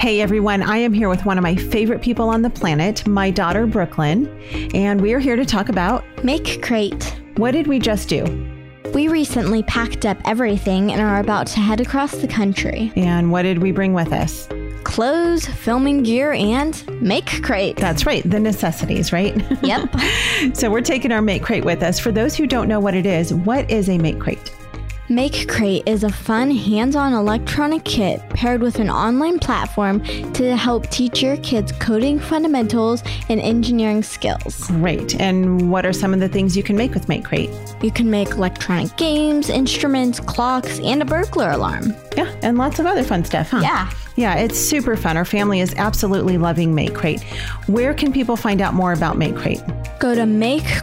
Hey everyone, I am here with one of my favorite people on the planet, my daughter Brooklyn, and we are here to talk about Make Crate. What did we just do? We recently packed up everything and are about to head across the country. And what did we bring with us? Clothes, filming gear, and Make Crate. That's right, the necessities, right? Yep. So we're taking our Make Crate with us. For those who don't know what it is, what is a Make Crate? Make Crate is a fun, hands-on electronic kit paired with an online platform to help teach your kids coding fundamentals and engineering skills. Great. And what are some of the things you can make with Make Crate? You can make electronic games, instruments, clocks, and a burglar alarm. Yeah, and lots of other fun stuff, huh? Yeah. Yeah, it's super fun. Our family is absolutely loving Make Crate. Where can people find out more about Make Crate? Go to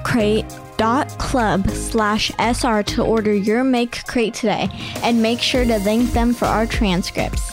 makecrate.club/SR to order your Make Crate today, and make sure to thank them for our transcripts.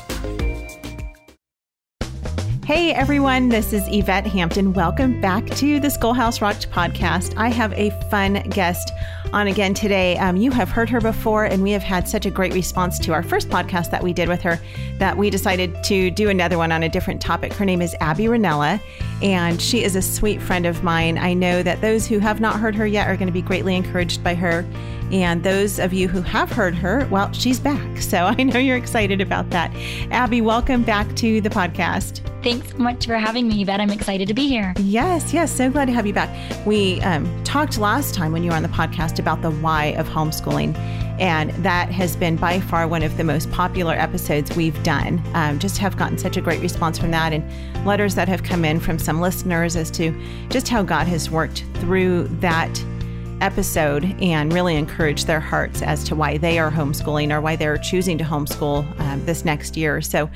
Hey everyone, this is Yvette Hampton. Welcome back to the Schoolhouse Rocked podcast. I have a fun guest on again today. You have heard her before, and we have had such a great response to our first podcast that we did with her that we decided to do another one on a different topic. Her name is Abby Rinella, and she is a sweet friend of mine. I know that those who have not heard her yet are going to be greatly encouraged by her. And those of you who have heard her, well, she's back. So I know you're excited about that. Abby, welcome back to the podcast. Thanks so much for having me, Yvette. I'm excited to be here. Yes. So glad to have you back. We talked last time when you were on the podcast about the why of homeschooling. And that has been by far one of the most popular episodes we've done. Just have gotten such a great response from that, and letters that have come in from some listeners as to just how God has worked through that episode and really encourage their hearts as to why they are homeschooling or why they're choosing to homeschool this next year. So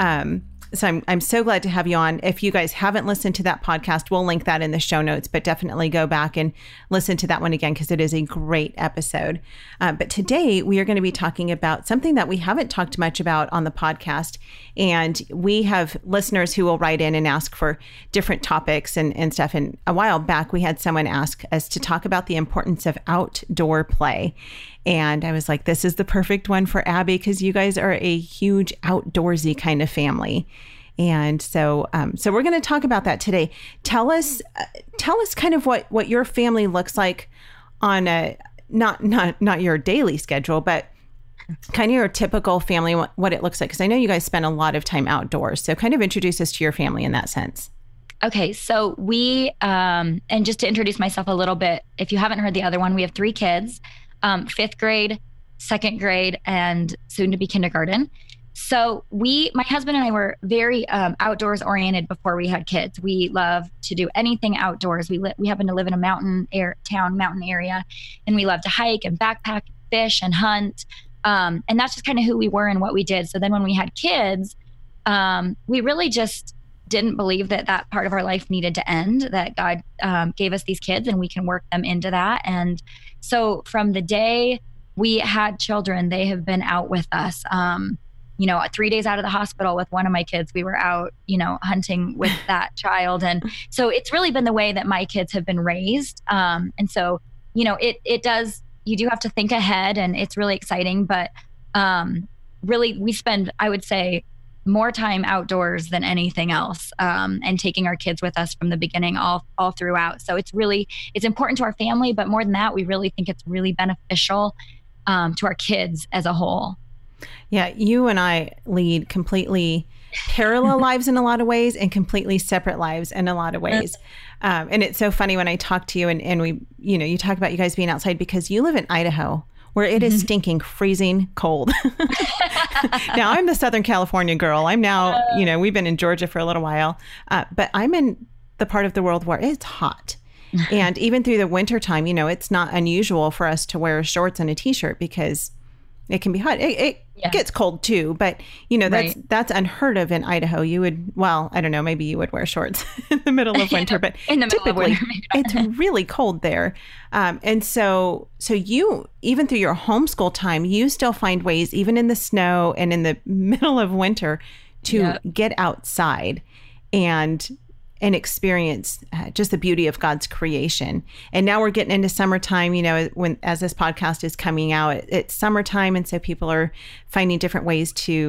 I'm so glad to have you on. If you guys haven't listened to that podcast, we'll link that in the show notes, but definitely go back and listen to that one again because it is a great episode. But today we are going to be talking about something that we haven't talked much about on the podcast. And we have listeners who will write in and ask for different topics and stuff. And a while back, we had someone ask us to talk about the importance of outdoor play. And I was like, this is the perfect one for Abby because you guys are a huge outdoorsy kind of family. And so we're going to talk about that today. Tell us kind of what your family looks like on a, not your daily schedule, but kind of your typical family, what it looks like. Because I know you guys spend a lot of time outdoors. So kind of introduce us to your family in that sense. Okay, so we, and just to introduce myself a little bit, if you haven't heard the other one, we have 3 kids. 5th grade, 2nd grade, and soon to be kindergarten. So my husband and I were very outdoors oriented before we had kids. We love to do anything outdoors. We happen to live in a mountain area, and we love to hike and backpack, fish and hunt. And that's just kind of who we were and what we did. So then when we had kids, we really just didn't believe that part of our life needed to end, that God gave us these kids and we can work them into that. And so from the day we had children, they have been out with us. 3 days out of the hospital with one of my kids, we were out, hunting with that child. And so it's really been the way that my kids have been raised. And so, it does, you do have to think ahead, and it's really exciting, but really we spend, I would say, more time outdoors than anything else, and taking our kids with us from the beginning all throughout. So it's important to our family, but more than that, we really think it's really beneficial to our kids as a whole. Yeah, you and I lead completely parallel lives in a lot of ways and completely separate lives in a lot of ways. And it's so funny when I talk to you and we, you talk about you guys being outside because you live in Idaho, where it is stinking, freezing cold. Now, I'm the Southern California girl. I'm now, we've been in Georgia for a little while, but I'm in the part of the world where it's hot. And even through the winter time, it's not unusual for us to wear shorts and a t-shirt because it can be hot. It gets cold too, but that's unheard of in Idaho. You would, I don't know, maybe you would wear shorts in the middle of winter, but in the middle typically of winter, it's really cold there. And so you, even through your homeschool time, you still find ways, even in the snow and in the middle of winter, to get outside and experience just the beauty of God's creation. And now we're getting into summertime, as this podcast is coming out, it's summertime. And so people are finding different ways to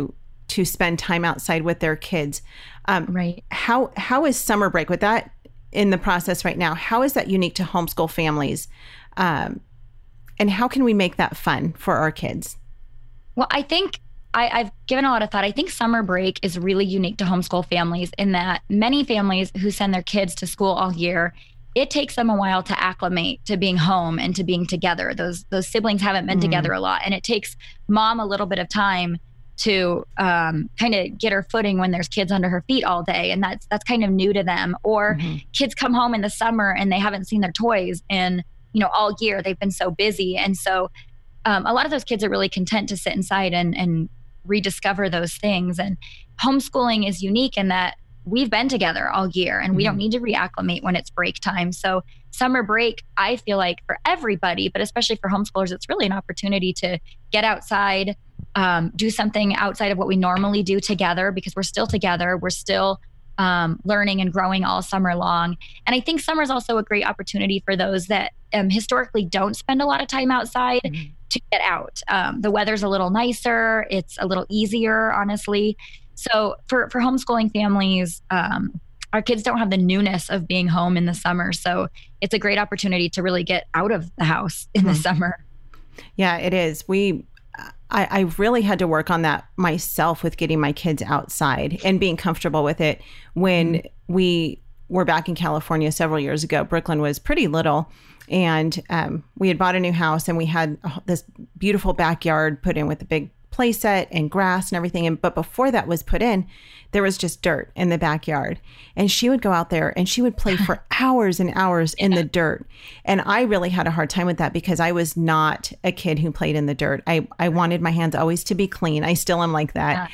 to spend time outside with their kids. Right. How is summer break with that in the process right now? How is that unique to homeschool families? And how can we make that fun for our kids? Well, I think I've given a lot of thought. I think summer break is really unique to homeschool families in that many families who send their kids to school all year, it takes them a while to acclimate to being home and to being together. Those siblings haven't been together a lot. And it takes mom a little bit of time to kind of get her footing when there's kids under her feet all day. And that's kind of new to them. Or kids come home in the summer and they haven't seen their toys in, all year. They've been so busy. And so a lot of those kids are really content to sit inside and rediscover those things. And homeschooling is unique in that we've been together all year and we don't need to reacclimate when it's break time. So summer break, I feel like for everybody, but especially for homeschoolers, it's really an opportunity to get outside, do something outside of what we normally do together, because we're still together. We're still learning and growing all summer long. And I think summer is also a great opportunity for those that historically don't spend a lot of time outside to get out. The weather's a little nicer. It's a little easier, honestly. So for homeschooling families, our kids don't have the newness of being home in the summer. So it's a great opportunity to really get out of the house in the summer. Yeah, it is. I really had to work on that myself with getting my kids outside and being comfortable with it. When we were back in California several years ago, Brooklyn was pretty little. And we had bought a new house and we had this beautiful backyard put in with a big play set and grass and everything. But before that was put in, there was just dirt in the backyard. And she would go out there and she would play for hours and hours in the dirt. And I really had a hard time with that because I was not a kid who played in the dirt. I wanted my hands always to be clean. I still am like that.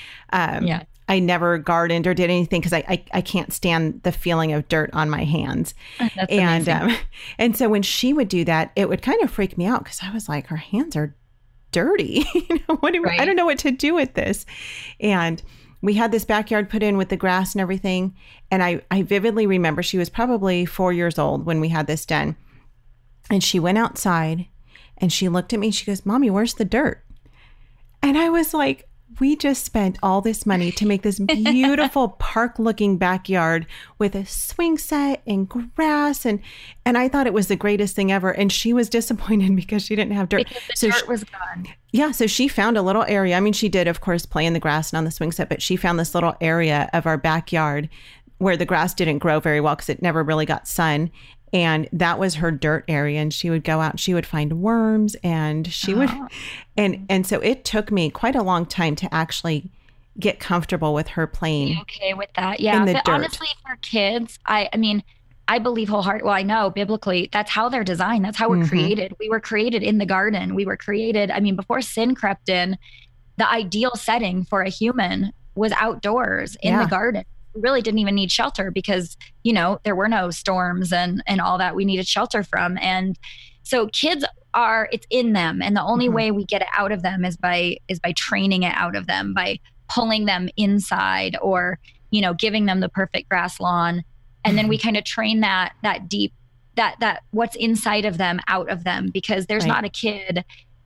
I never gardened or did anything because I can't stand the feeling of dirt on my hands. That's amazing. And so when she would do that, it would kind of freak me out because I was like, her hands are dirty. I don't know what to do with this. And we had this backyard put in with the grass and everything. And I vividly remember she was probably 4 years old when we had this done. And she went outside and she looked at me and she goes, "Mommy, where's the dirt?" And I was like, we just spent all this money to make this beautiful park looking backyard with a swing set and grass. And I thought it was the greatest thing ever. And she was disappointed because she didn't have dirt. Because the dirt was gone. Yeah. So she found a little area. I mean, she did, of course, play in the grass and on the swing set, but she found this little area of our backyard where the grass didn't grow very well because it never really got sun. And that was her dirt area. And she would go out and she would find worms and she would, and so it took me quite a long time to actually get comfortable with her playing. Okay with that. Yeah. But honestly, for kids, I mean, I believe wholeheartedly, well, I know biblically, that's how they're designed. That's how we're created. We were created in the garden. We were created, I mean, before sin crept in, the ideal setting for a human was outdoors in the garden. We really didn't even need shelter because, there were no storms and all that we needed shelter from. And so kids it's in them. And the only way we get it out of them is by training it out of them, by pulling them inside or, giving them the perfect grass lawn. And then we kind of train that deep, that what's inside of them out of them, because there's not a kid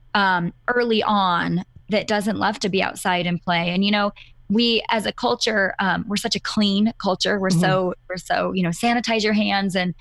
early on that doesn't love to be outside and play. And, we as a culture, we're such a clean culture. We're so, sanitize your hands. And,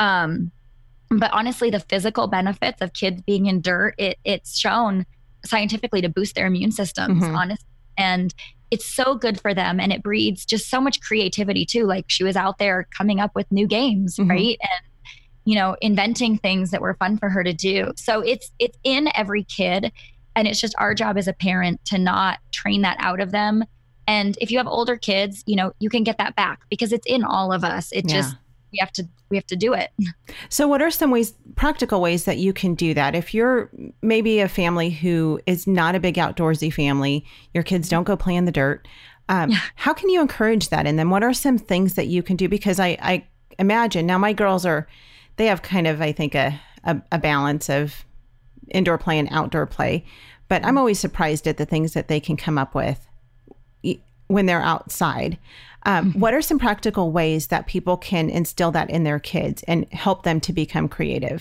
but honestly, the physical benefits of kids being in dirt, it's shown scientifically to boost their immune systems, honestly. And it's so good for them. And it breeds just so much creativity too. Like she was out there coming up with new games, right? And, inventing things that were fun for her to do. So it's in every kid. And it's just our job as a parent to not train that out of them. And if you have older kids, you can get that back because it's in all of us. We have to do it. So what are some practical ways that you can do that? If you're maybe a family who is not a big outdoorsy family, your kids don't go play in the dirt. How can you encourage that in them? What are some things that you can do? Because I imagine now my girls they have kind of, I think, a balance of indoor play and outdoor play, but I'm always surprised at the things that they can come up with when they're outside. What are some practical ways that people can instill that in their kids and help them to become creative?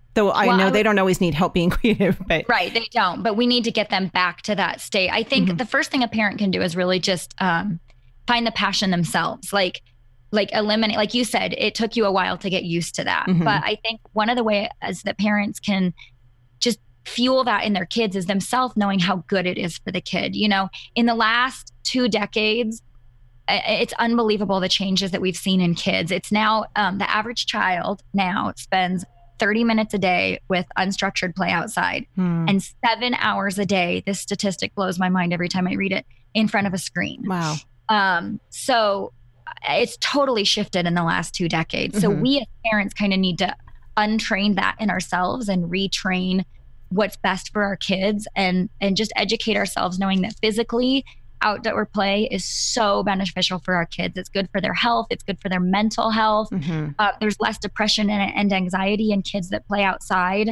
Though I know they don't always need help being creative, but right, they don't. But we need to get them back to that state. I think the first thing a parent can do is really just find the passion themselves. Like eliminate, like you said, it took you a while to get used to that. But I think one of the ways that parents can just fuel that in their kids is themselves knowing how good it is for the kid. You know, in the last 2 decades, it's unbelievable the changes that we've seen in kids. It's now the average child now spends 30 minutes a day with unstructured play outside and 7 hours a day. This statistic blows my mind every time I read it, in front of a screen. Wow. So it's totally shifted in the last 2 decades. So we as parents kind of need to untrain that in ourselves and retrain what's best for our kids and just educate ourselves, knowing that physically outdoor play is so beneficial for our kids. It's good for their health. It's good for their mental health. There's less depression and anxiety in kids that play outside.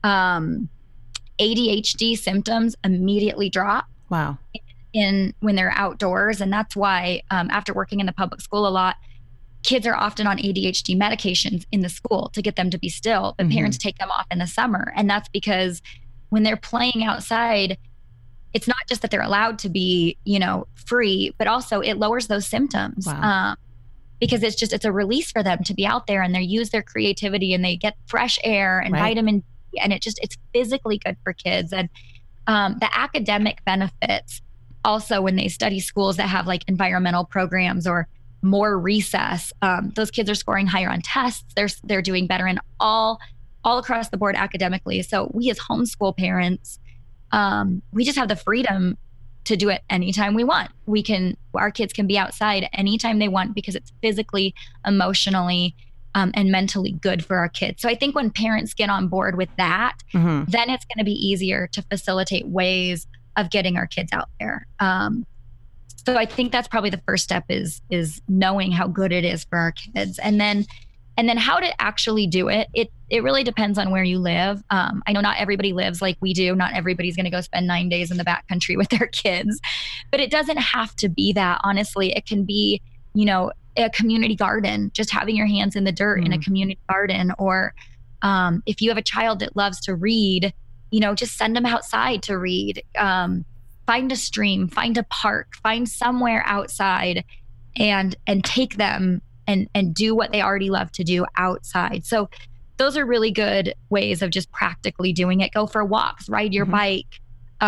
ADHD symptoms immediately drop. Wow. When they're outdoors. And that's why after working in the public school a lot, kids are often on ADHD medications in the school to get them to be still, but parents take them off in the summer. And that's because when they're playing outside, it's not just that they're allowed to be, you know, free, but also it lowers those symptoms. Wow. Because it's a release for them to be out there and they use their creativity and they get fresh air and vitamin D, and it's physically good for kids. And the academic benefits also, when they study schools that have like environmental programs or more recess, those kids are scoring higher on tests. They're doing better in all across the board academically. So we as homeschool parents, we just have the freedom to do it anytime we want. Our kids can be outside anytime they want because it's physically, emotionally, and mentally good for our kids. So I think when parents get on board with that, then it's going to be easier to facilitate ways of getting our kids out there. So I think that's probably the first step is knowing how good it is for our kids. And then how to actually do it. It really depends on where you live. I know not everybody lives like we do. Not everybody's going to go spend 9 days in the backcountry with their kids, but it doesn't have to be that. Honestly, it can be, you know, a community garden, just having your hands in the dirt in a community garden. Or if you have a child that loves to read, you know, just send them outside to read. Find a stream, find a park, find somewhere outside and take them and do what they already love to do outside. So those are really good ways of just practically doing it. Go for walks, ride your bike.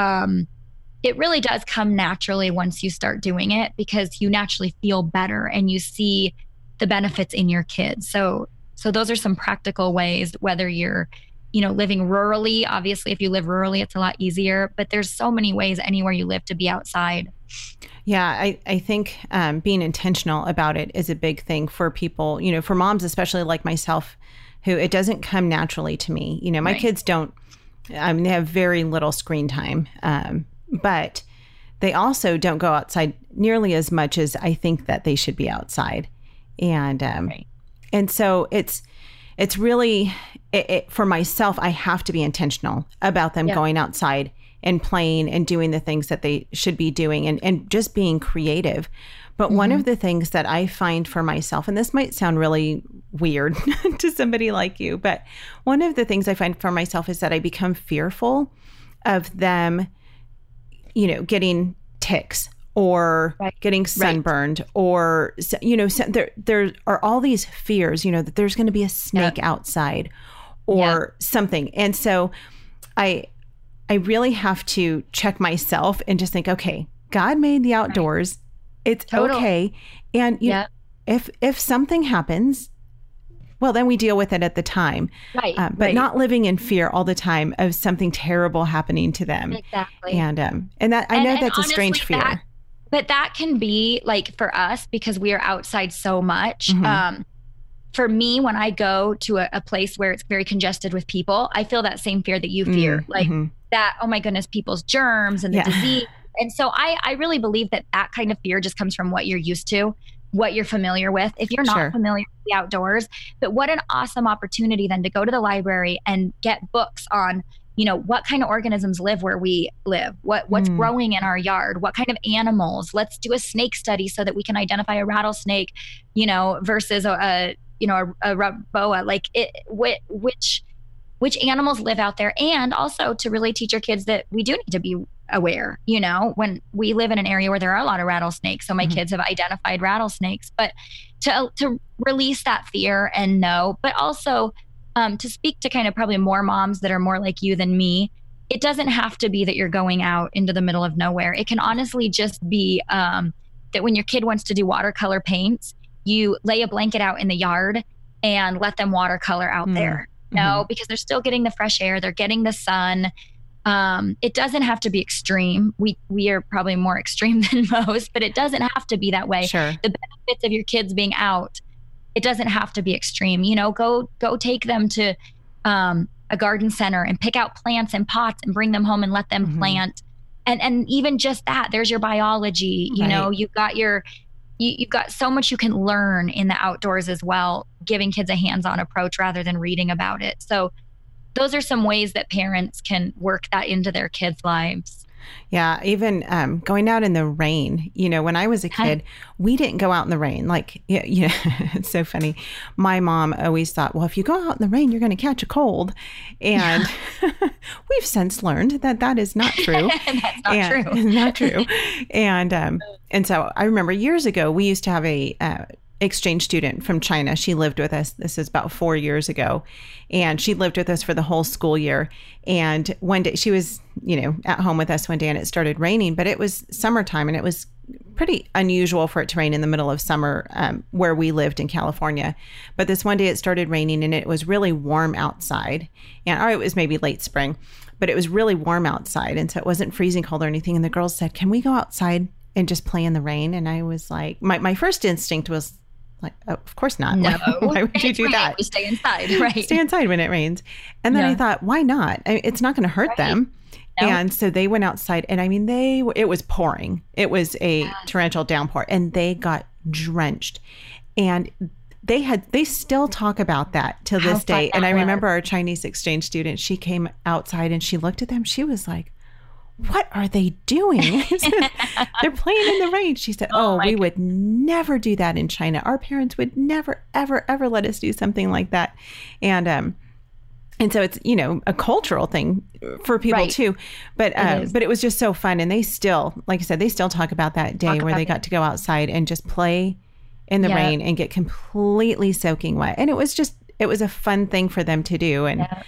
It really does come naturally once you start doing it because you naturally feel better and you see the benefits in your kids. So those are some practical ways, whether you're, you know, living rurally. Obviously, if you live rurally, it's a lot easier, but there's so many ways anywhere you live to be outside. Yeah, I think being intentional about it is a big thing for people, you know, for moms, especially like myself, who it doesn't come naturally to me. You know, my kids don't, they have very little screen time, but they also don't go outside nearly as much as I think that they should be outside. And and so it's really, for myself, I have to be intentional about them going outside and playing and doing the things that they should be doing and just being creative. But one of the things that I find for myself, and this might sound really weird to somebody like you, but one of the things I find for myself is that I become fearful of them, you know, getting ticks or getting sunburned or, you know, there are all these fears, you know, that there's going to be a snake outside or something. And so I really have to check myself and just think, okay, God made the outdoors. It's okay. And you know, if something happens, well, then we deal with it at the time. But not living in fear all the time of something terrible happening to them. Exactly. And that I know that's honestly, a strange fear. But that can be like for us because we are outside so much. For me, when I go to a place where it's very congested with people, I feel that same fear that you fear. That, oh my goodness, people's germs and the disease. And so I really believe that kind of fear just comes from what you're used to, what you're familiar with. If you're not familiar with the outdoors, but what an awesome opportunity then to go to the library and get books on, you know, what kind of organisms live where we live, what's growing in our yard, what kind of animals. Let's do a snake study so that we can identify a rattlesnake, you know, versus a boa, like which which animals live out there, and also to really teach our kids that we do need to be aware. When we live in an area where there are a lot of rattlesnakes, so my kids have identified rattlesnakes, but to release that fear and know, but also to speak to kind of probably more moms that are more like you than me. It doesn't have to be that you're going out into the middle of nowhere. It can honestly just be that when your kid wants to do watercolor paints, you lay a blanket out in the yard and let them watercolor out there. Because they're still getting the fresh air, they're getting the sun. It doesn't have to be extreme. We are probably more extreme than most, but it doesn't have to be that way. Sure. The benefits of your kids being out, it doesn't have to be extreme. Go take them to a garden center and pick out plants and pots and bring them home and let them plant. And even just that, there's your biology. You've got so much you can learn in the outdoors as well, giving kids a hands-on approach rather than reading about it. So those are some ways that parents can work that into their kids' lives. Yeah. Even going out in the rain, when I was a kid, we didn't go out in the rain. Like, it's so funny. My mom always thought, well, if you go out in the rain, you're going to catch a cold. And we've since learned that is not true. That's not true. Not true. And so I remember years ago, we used to have a exchange student from China. She lived with us. This is about 4 years ago. And she lived with us for the whole school year. And one day she was, at home with us one day and it started raining, but it was summertime and it was pretty unusual for it to rain in the middle of summer where we lived in California. But this one day it started raining and it was really warm outside. Or it was maybe late spring, but it was really warm outside. And so it wasn't freezing cold or anything. And the girls said, can we go outside and just play in the rain? And I was like, my first instinct was, like, oh, of course not. No. Why would you do that? We stay inside, right? Stay inside when it rains. And then I thought, why not? It's not going to hurt them. No. And so they went outside and it was pouring. It was a torrential downpour and they got drenched. And they still talk about that to this day. And I remember our Chinese exchange student, she came outside and she looked at them. She was like, what are they doing? They're playing in the rain. She said, we would never do that in China. Our parents would never, ever, ever let us do something like that. And so it's, a cultural thing for people too. But it was just so fun. And they still, like I said, they still talk about that day where they got to go outside and just play in the rain and get completely soaking wet. And it was a fun thing for them to do.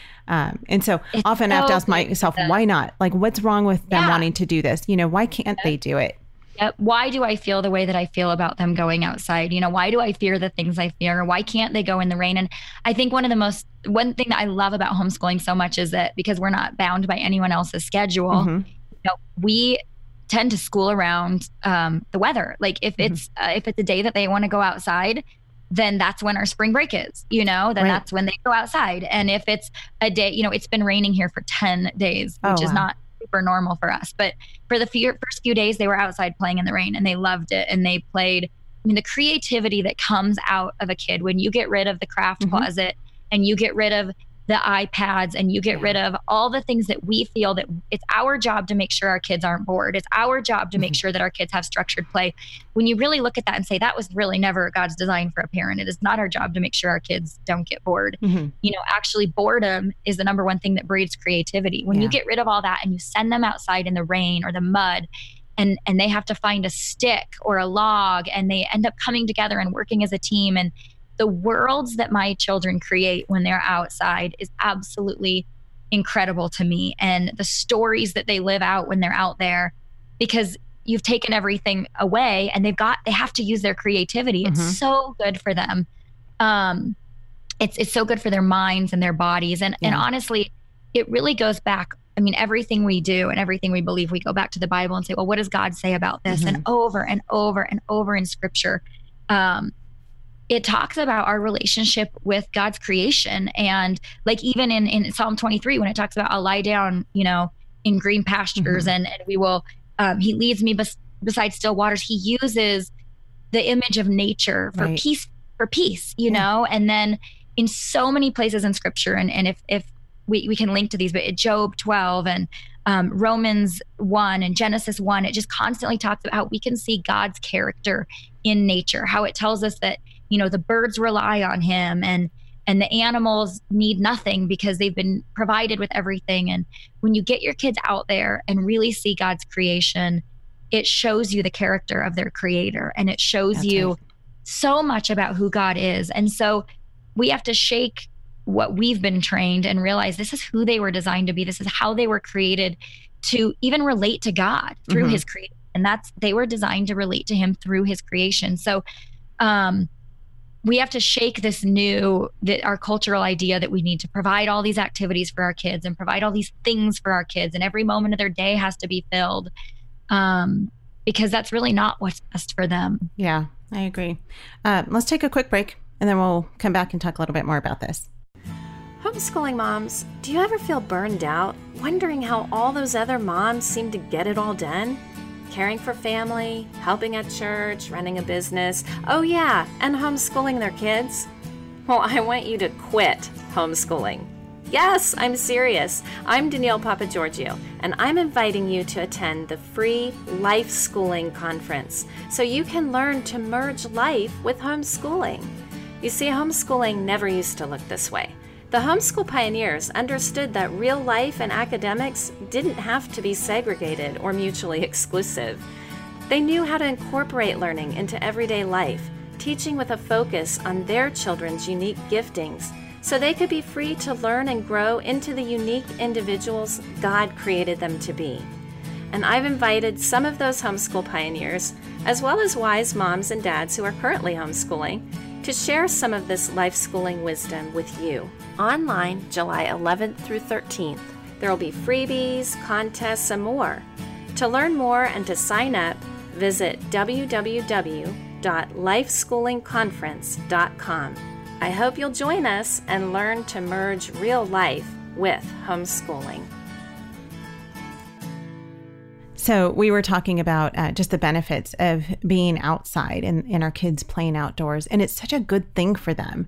And so it's often I have to ask myself, why not? Like, what's wrong with them wanting to do this? Why can't they do it? Yep. Why do I feel the way that I feel about them going outside? Why do I fear the things I fear? Why can't they go in the rain? And I think one thing that I love about homeschooling so much is that because we're not bound by anyone else's schedule, we tend to school around the weather. Like if it's a day that they want to go outside, then that's when our spring break is, that's when they go outside. And if it's a day, it's been raining here for 10 days, which is not super normal for us. But for the first few days, they were outside playing in the rain and they loved it. And they played, the creativity that comes out of a kid when you get rid of the craft closet and you get rid of the iPads and you get rid of all the things that we feel that it's our job to make sure our kids aren't bored. It's our job to make sure that our kids have structured play. When you really look at that and say, that was really never God's design for a parent. It is not our job to make sure our kids don't get bored. Actually boredom is the number one thing that breeds creativity. When you get rid of all that and you send them outside in the rain or the mud and they have to find a stick or a log and they end up coming together and working as a team, and the worlds that my children create when they're outside is absolutely incredible to me. And the stories that they live out when they're out there, because you've taken everything away and they have to use their creativity. It's so good for them. It's so good for their minds and their bodies. And honestly, it really goes back. Everything we do and everything we believe, we go back to the Bible and say, well, what does God say about this? And over and over and over in scripture, it talks about our relationship with God's creation. And like even in Psalm 23, when it talks about I'll lie down, in green pastures and we will, he leads me beside still waters. He uses the image of nature for peace, and then in so many places in scripture. And if we can link to these, but Job 12 and Romans 1 and Genesis 1, it just constantly talks about how we can see God's character in nature, how it tells us that, the birds rely on him and and the animals need nothing because they've been provided with everything. And when you get your kids out there and really see God's creation, it shows you the character of their creator, and it shows you so much about who God is. And so we have to shake what we've been trained and realize this is who they were designed to be. This is how they were created to even relate to God through his creation. And they were designed to relate to him through his creation. So we have to shake our cultural idea that we need to provide all these activities for our kids and provide all these things for our kids, and every moment of their day has to be filled, because that's really not what's best for them. Yeah, I agree. Let's take a quick break, and then we'll come back and talk a little bit more about this. Homeschooling moms, do you ever feel burned out, wondering how all those other moms seem to get it all done? Caring for family, helping at church, running a business, oh yeah, and homeschooling their kids? Well, I want you to quit homeschooling. Yes, I'm serious. I'm Danielle Papagiorgio, and I'm inviting you to attend the free Life Schooling Conference so you can learn to merge life with homeschooling. You see, homeschooling never used to look this way. The homeschool pioneers understood that real life and academics didn't have to be segregated or mutually exclusive. They knew how to incorporate learning into everyday life, teaching with a focus on their children's unique giftings, so they could be free to learn and grow into the unique individuals God created them to be. And I've invited some of those homeschool pioneers, as well as wise moms and dads who are currently homeschooling, to share some of this life schooling wisdom with you. Online, July 11th through 13th, there will be freebies, contests, and more. To learn more and to sign up, visit www.lifeschoolingconference.com. I hope you'll join us and learn to merge real life with homeschooling. So we were talking about just the benefits of being outside and our kids playing outdoors. And it's such a good thing for them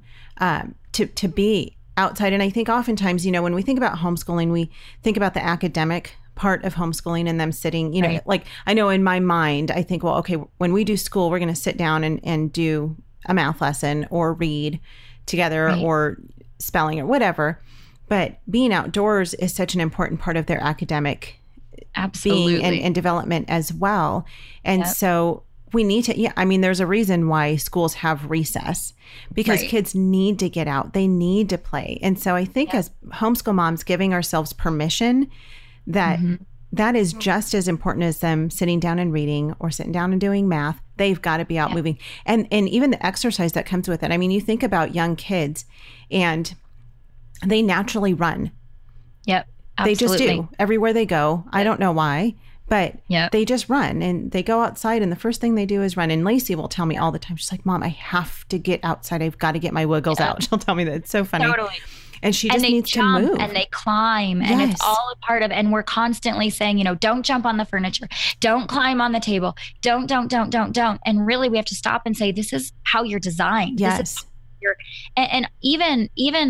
to be outside. And I think oftentimes, when we think about homeschooling, we think about the academic part of homeschooling and them sitting, Right. like I know in my mind, I think, well, okay, when we do school, we're going to sit down and do a math lesson or read together Right. or spelling or whatever. But being outdoors is such an important part of their academic Absolutely. being and development as well. And Yep. so we need to, there's a reason why schools have recess, because Right. kids need to get out. They need to play. And so I think as homeschool moms, giving ourselves permission that that is just as important as them sitting down and reading or sitting down and doing math. They've got to be out moving. And even the exercise that comes with it. I mean, you think about young kids and they naturally run. Yep. Absolutely. They just do everywhere they go. I don't know why, but they just run and they go outside. And the first thing they do is run. And Lacey will tell me all the time, she's like, Mom, I have to get outside. I've got to get my wiggles out. She'll tell me that. It's so funny. Totally. And she just needs to move. And they climb. And it's all a part of, and we're constantly saying, don't jump on the furniture. Don't climb on the table. Don't. And really we have to stop and say, this is how you're designed. Yes. This is and even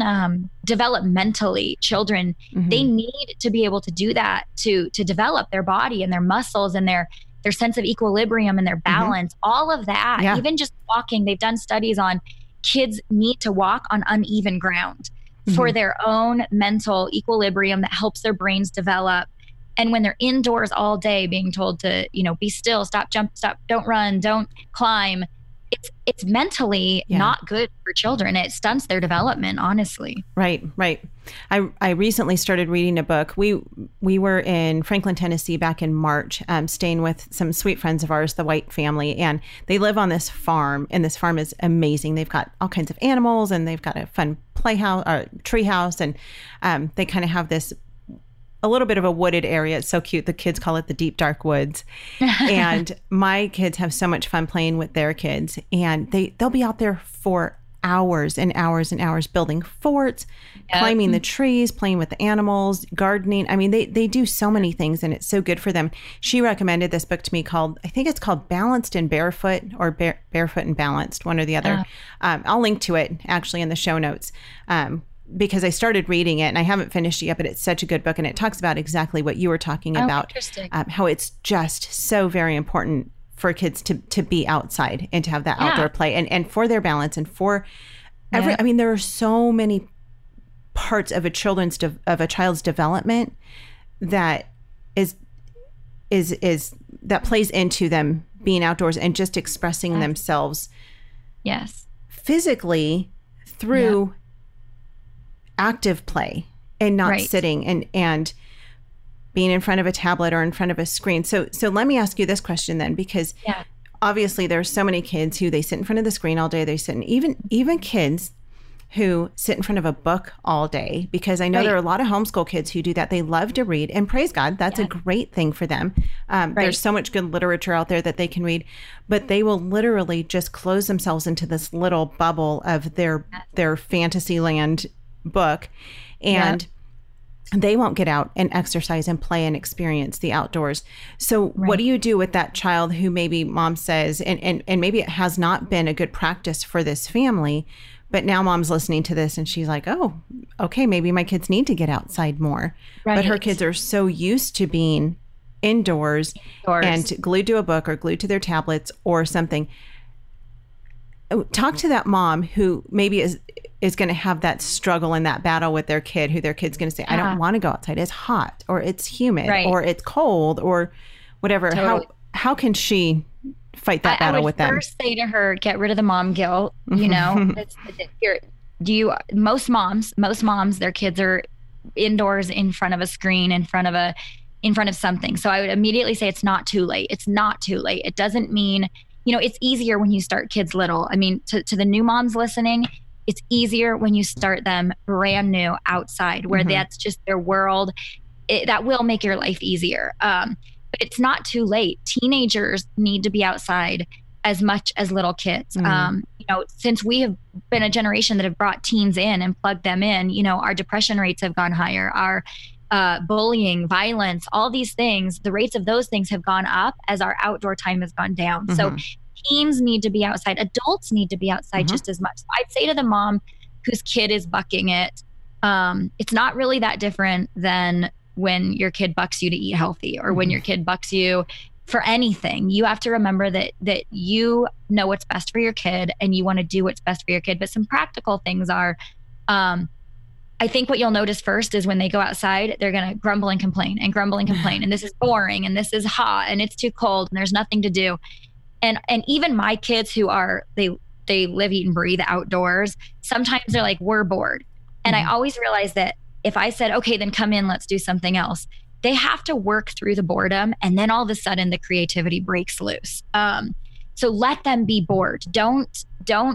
developmentally, children, they need to be able to do that to develop their body and their muscles and their sense of equilibrium and their balance, all of that. Even just walking, they've done studies on kids need to walk on uneven ground for their own mental equilibrium that helps their brains develop. And when they're indoors all day being told to, be still, stop, jump, stop, don't run, don't climb, it's mentally not good for children. It stunts their development, honestly. Right. I recently started reading a book. We were in Franklin, Tennessee back in March, staying with some sweet friends of ours, the White family, and they live on this farm, and this farm is amazing. They've got all kinds of animals, and they've got a fun playhouse or tree house, and they kind of have this a little bit of a wooded area. It's so cute. The kids call it the deep, dark woods. And my kids have so much fun playing with their kids. And they'll be out there for hours and hours and hours building forts, climbing the trees, playing with the animals, gardening. I mean, they do so many things, and it's so good for them. She recommended this book to me I think it's called Balanced and Barefoot, or Barefoot and Balanced, one or the other. I'll link to it actually in the show notes. Because I started reading it and I haven't finished it yet, but it's such a good book. And it talks about exactly what you were talking about, how it's just so very important for kids to be outside and to have that outdoor play and for their balance and for I mean, there are so many parts of a child's development that that plays into them being outdoors and just expressing themselves. Yes. Physically through active play and not sitting and being in front of a tablet or in front of a screen. So let me ask you this question then, because obviously there's so many kids who they sit in front of the screen all day. They sit even kids who sit in front of a book all day, because I know there are a lot of homeschool kids who do that. They love to read, and praise God, that's a great thing for them. There's so much good literature out there that they can read, but they will literally just close themselves into this little bubble of their fantasy land book, and they won't get out and exercise and play and experience the outdoors. So what do you do with that child who maybe mom says, and maybe it has not been a good practice for this family, but now mom's listening to this and she's like, oh, okay, maybe my kids need to get outside more. Right. But her kids are so used to being indoors and glued to a book or glued to their tablets or something. Talk to that mom who maybe is going to have that struggle and that battle with their kid, who their kid's going to say, I don't want to go outside. It's hot, or it's humid, or it's cold, or whatever. Totally. How can she fight that battle with them? I would first say to her, get rid of the mom guilt. You know, most moms, their kids are indoors in front of a screen, in front of something. So I would immediately say, it's not too late. It's not too late. It doesn't mean, it's easier when you start kids little. I mean, to the new moms listening, it's easier when you start them brand new outside, where that's just their world. That will make your life easier. But it's not too late. Teenagers need to be outside as much as little kids. Since we have been a generation that have brought teens in and plugged them in, our depression rates have gone higher. Our bullying, violence, all these things, the rates of those things have gone up as our outdoor time has gone down. So teens need to be outside. Adults need to be outside just as much. So I'd say to the mom whose kid is bucking it, it's not really that different than when your kid bucks you to eat healthy, or when your kid bucks you for anything. You have to remember that you know what's best for your kid and you want to do what's best for your kid. But some practical things are, I think what you'll notice first is when they go outside, they're going to grumble and complain. And this is boring, and this is hot, and it's too cold, and there's nothing to do. And even my kids who they live, eat, and breathe outdoors, sometimes they're like, we're bored. And I always realize that if I said, okay, then come in, let's do something else, they have to work through the boredom, and then all of a sudden the creativity breaks loose. So let them be bored. Don't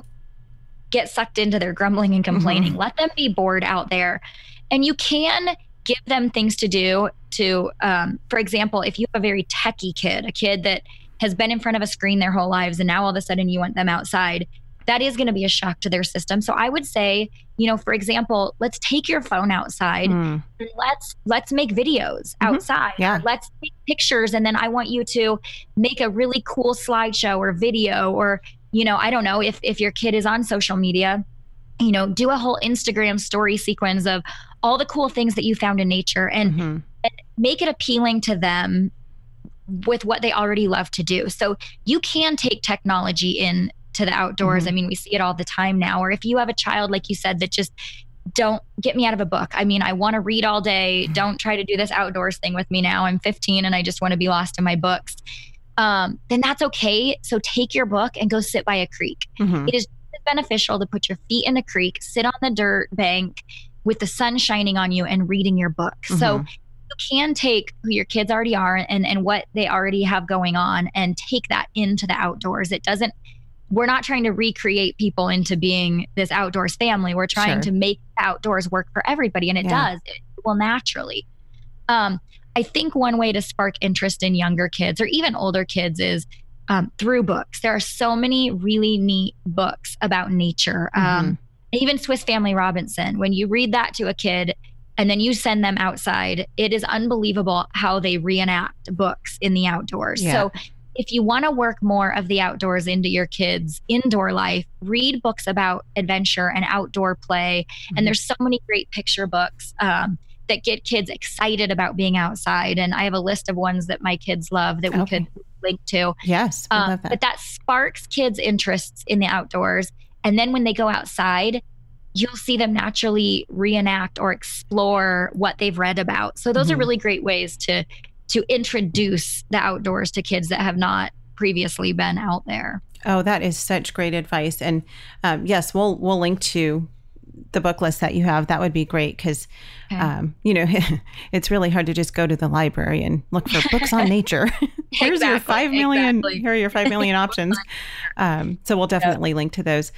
get sucked into their grumbling and complaining. Let them be bored out there. And you can give them things to do to, for example, if you have a very techie kid, a kid that has been in front of a screen their whole lives, and now all of a sudden you want them outside, that is going to be a shock to their system. So I would say, for example, let's take your phone outside and let's make videos outside. Yeah. Let's take pictures. And then I want you to make a really cool slideshow or video, or, I don't know, if your kid is on social media, do a whole Instagram story sequence of all the cool things that you found in nature, and make it appealing to them with what they already love to do. So you can take technology in to the outdoors. I mean, we see it all the time now. Or if you have a child, like you said, that just don't get me out of a book. I mean, I want to read all day. Don't try to do this outdoors thing with me now. I'm 15 and I just want to be lost in my books. Then that's okay. So take your book and go sit by a creek. It is beneficial to put your feet in a creek, sit on the dirt bank with the sun shining on you and reading your book. So you can take who your kids already are and what they already have going on and take that into the outdoors. We're not trying to recreate people into being this outdoors family. We're trying to make outdoors work for everybody. And it does. It will naturally. I think one way to spark interest in younger kids or even older kids is through books. There are so many really neat books about nature. Even Swiss Family Robinson, when you read that to a kid and then you send them outside, it is unbelievable how they reenact books in the outdoors. Yeah. So if you want to work more of the outdoors into your kids' indoor life, read books about adventure and outdoor play. And there's so many great picture books that get kids excited about being outside. And I have a list of ones that my kids love that we could link to. Yes, I love that. But that sparks kids' interests in the outdoors. And then when they go outside, you'll see them naturally reenact or explore what they've read about. So those are really great ways to introduce the outdoors to kids that have not previously been out there. Oh, that is such great advice. And yes, we'll link to the book list that you have. That would be great because, it's really hard to just go to the library and look for books on nature. Here's your 5 million. Here are your 5 million options. So we'll definitely link to those.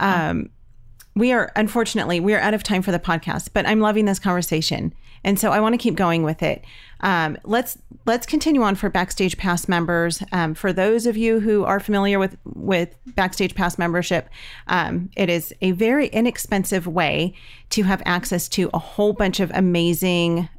We are out of time for the podcast, but I'm loving this conversation. And so I want to keep going with it. Let's continue on for Backstage Pass members. For those of you who are familiar with Backstage Pass membership, it is a very inexpensive way to have access to a whole bunch of amazing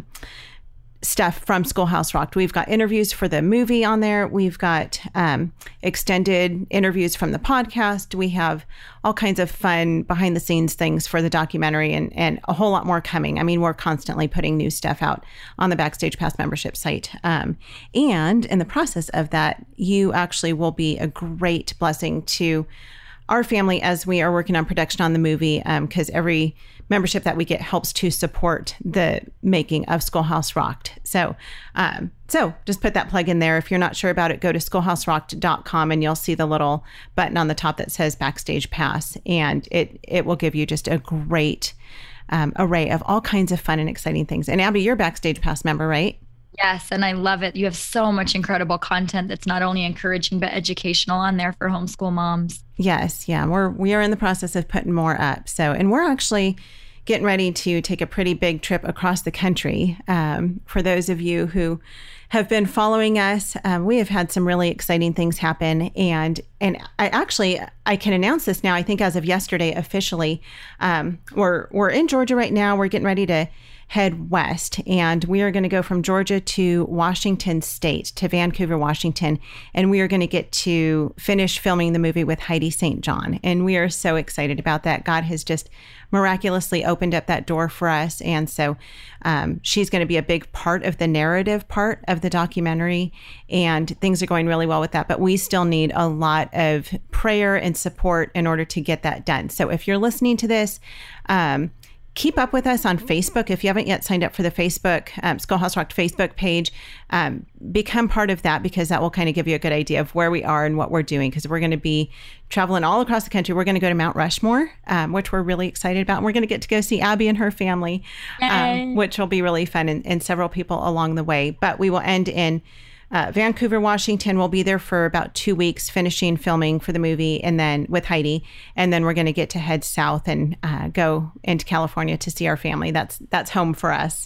stuff from Schoolhouse Rocked. We've got interviews for the movie on there. We've got extended interviews from the podcast. We have all kinds of fun behind the scenes things for the documentary and a whole lot more coming. I mean, we're constantly putting new stuff out on the Backstage Pass membership site. And in the process of that, you actually will be a great blessing to our family as we are working on production on the movie, because every membership that we get helps to support the making of Schoolhouse Rocked. So just put that plug in there. If you're not sure about it, go to schoolhouserocked.com and you'll see the little button on the top that says Backstage Pass. And it will give you just a great array of all kinds of fun and exciting things. And Abby, you're a Backstage Pass member, right? Yes, and I love it. You have so much incredible content that's not only encouraging but educational on there for homeschool moms. Yes, yeah, we are in the process of putting more up. And we're actually getting ready to take a pretty big trip across the country. For those of you who have been following us, we have had some really exciting things happen, and I can announce this now. I think as of yesterday, officially, we're in Georgia right now. We're getting ready to head west, and we are going to go from Georgia to Washington State, to Vancouver, Washington, and we are going to get to finish filming the movie with Heidi St. John, and we are so excited about that. God has just miraculously opened up that door for us, and so she's going to be a big part of the narrative part of the documentary, and things are going really well with that, but we still need a lot of prayer and support in order to get that done. So if you're listening to this, keep up with us on Facebook. If you haven't yet signed up for the Facebook, Schoolhouse Rocked Facebook page, become part of that, because that will kind of give you a good idea of where we are and what we're doing, because we're going to be traveling all across the country. We're going to go to Mount Rushmore, which we're really excited about. And we're going to get to go see Abby and her family, which will be really fun, and several people along the way. But we will end in Vancouver, Washington. We'll be there for about 2 weeks, finishing filming for the movie, and then with Heidi, and then we're going to get to head south and go into California to see our family. That's home for us.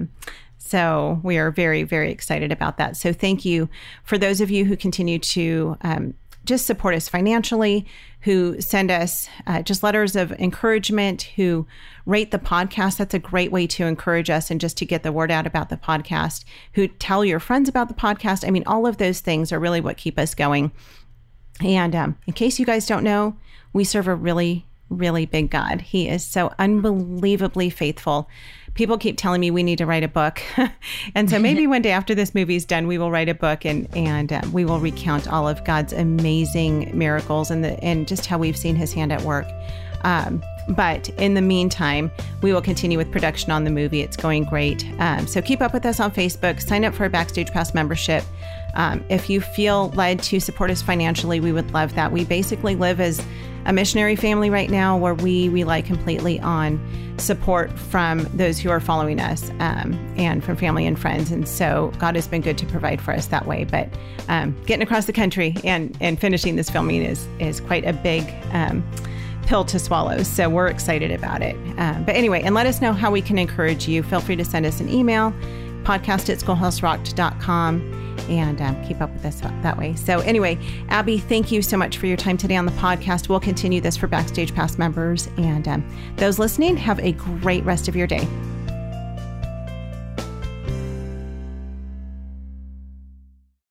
So we are very, very excited about that. So thank you for those of you who continue to just support us financially, who send us just letters of encouragement, who rate the podcast. That's a great way to encourage us and just to get the word out about the podcast, who tell your friends about the podcast. I mean, all of those things are really what keep us going. And in case you guys don't know, we serve a really, really big God. He is so unbelievably faithful. People keep telling me we need to write a book. And so maybe one day after this movie's done, we will write a book and we will recount all of God's amazing miracles and just how we've seen his hand at work. But in the meantime, we will continue with production on the movie. It's going great. So keep up with us on Facebook. Sign up for a Backstage Pass membership. If you feel led to support us financially, we would love that. We basically live as a missionary family right now, where we rely completely on support from those who are following us and from family and friends. And so God has been good to provide for us that way. But getting across the country and finishing this filming is quite a big pill to swallow. So we're excited about it. But anyway, and let us know how we can encourage you. Feel free to send us an email, podcast@schoolhouserocked.com. And keep up with us that way. So anyway, Abby, thank you so much for your time today on the podcast. We'll continue this for Backstage Pass members. And those listening, have a great rest of your day.